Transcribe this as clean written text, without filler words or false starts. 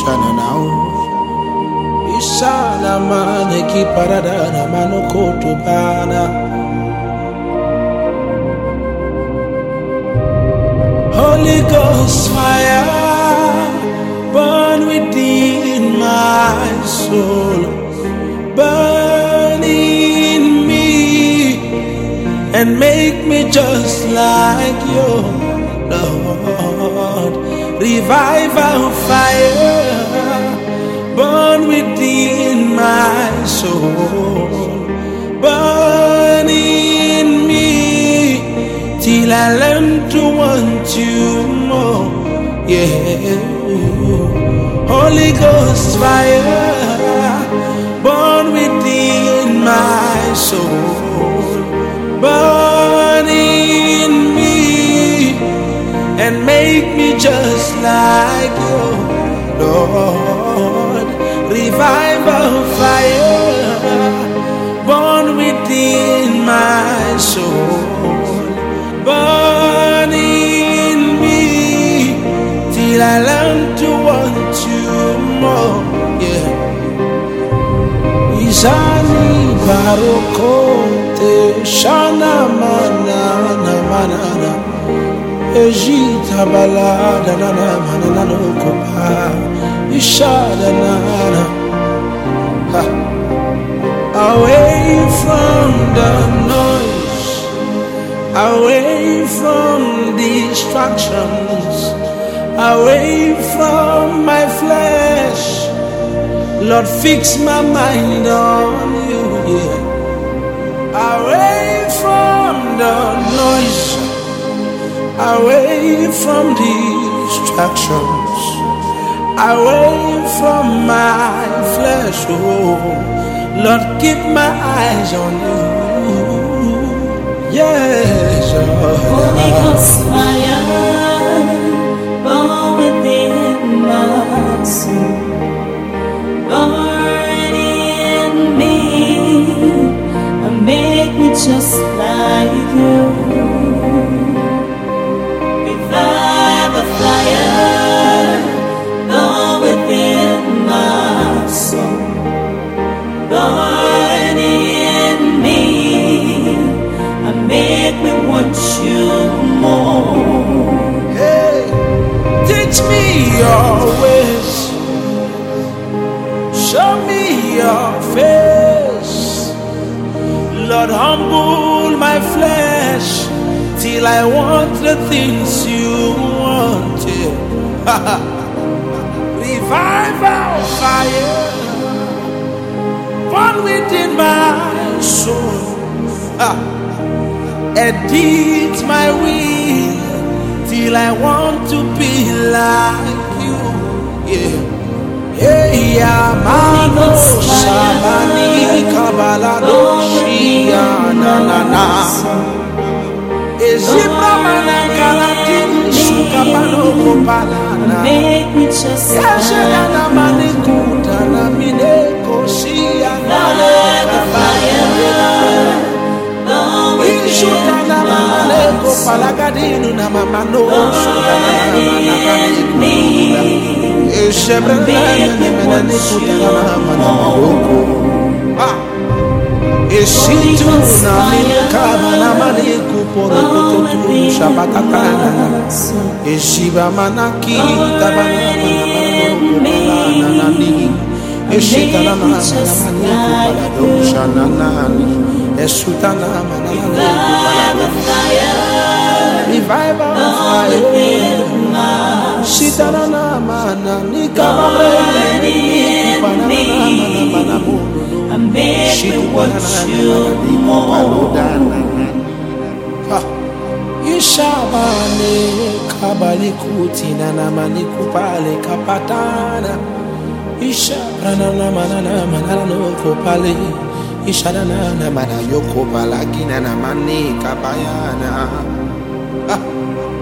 shana now. Isana mane ki paradana manokoto bana. Holy Ghost fire, burn within my soul, burn in me, and make me just like you, Lord. Revival fire, burn within my soul, burn in me, till I learn to want you more, yeah. Holy Ghost fire, burn within my soul, burn in me, and make me just like you, Lord. Revival fire, burn within my soul, burn in me, till I learn to want you more, yeah. Izani barokote shana manana manana, Ejita balada nana manana no kopa, ishada nana. Away from the noise, away from distractions, away from my flesh, Lord, fix my mind on you, yeah. Away from the noise, away from distractions, away from my flesh, oh Lord, keep my eyes on you, yes, Holy Ghost fire, burn within my soul, burn in me, and make me just like you. Revive a fire, burn within my soul, burn in me, and make me want you more. hey, teach me your ways, show me your face, Lord, humble my flesh, till I want the things you want, yeah. Revival fire, burn within my soul, edit my will, till I want to be like you, yeah. Hey, Amano Sabani Kabalado Shia na na na. Ezibra manakalatin sukapano kopalana. Make me just Yashela na manikuta na mineko shia na fire. Ishuta na maneko palagadinu na mamano sukana na manakaliku. Eshebra na manikuta na manamoko. Eshitu na minkama na maniku porokototu shabatatana. Eshiba manaki tabana na nani. Eshita na maniku palado shananani. Esutana mananiku palado. Revival fire. Shitana na manani kabare. Panana and make me want you more. Ishabane kabali kutina na maniku pale kapatana. Ishabana na manana manana no kopale. Ishadana na mana yoko palagina na mani kapayana.